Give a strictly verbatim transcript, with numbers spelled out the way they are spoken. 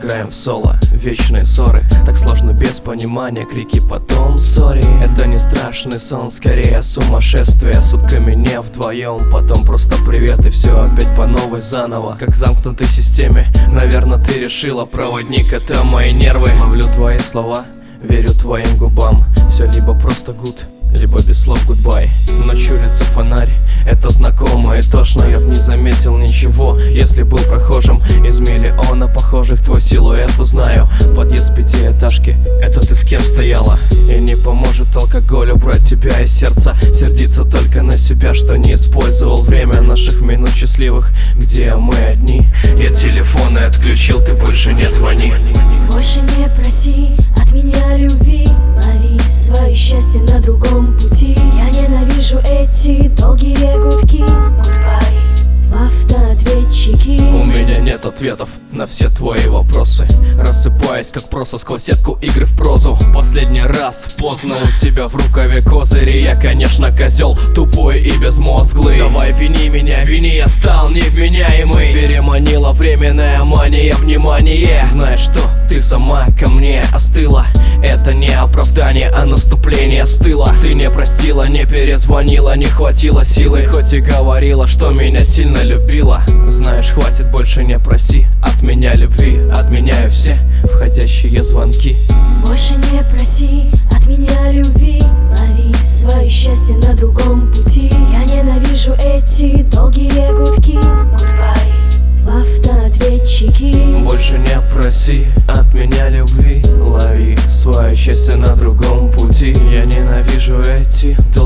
играем в соло, вечные ссоры. Так сложно без понимания, крики потом сори. Это не страшный сон, скорее сумасшествие. Сутками не вдвоем, потом просто привет и все опять по новой заново. Как в замкнутой системе, наверное ты решила, проводник это мои нервы. Ловлю твои слова, верю твоим губам. Все либо просто гуд, либо без слов гудбай. Но чурится фонарь, это знакомо и тошно. Я б не заметил ничего, если был прохожим. Из миллиона похожих твой силуэт узнаю. Подъезд пятиэтажки, это ты с кем стояла? И не поможет алкоголь убрать тебя из сердца. Сердиться только на себя, что не использовал время наших минут счастливых, где мы одни. Я телефон и отключил, ты больше не звони. Больше не проси от меня любви, лови свое счастье на другом пути. Я ненавижу эти долгие гудки. Goodbye, автоответчики. У меня нет ответов на все твои вопросы. Рассыпаюсь, как просто сквозь сетку игры в прозу. Последний раз поздно, у тебя в рукаве козыри. Я, конечно, козел, тупой и безмозглый. Давай вини меня, вини, я стал невменяемый. Переманила временная мания внимание. Знаешь что, ты сама ко мне остыла. Это не оправдание, а наступление с тыла. Ты не простила, не перезвонила, не хватило силы. Хоть и говорила, что меня сильно любила. Знаешь, хватит, больше не проси от меня любви. Отменяю все входящие звонки. Больше не проси от меня любви, лови свое счастье на другом пути. Я ненавижу эти долгие гудки. Goodbye, автоответчики. Больше не проси от меня любви, лови свое счастье на другом пути. Я ненавижу эти долгие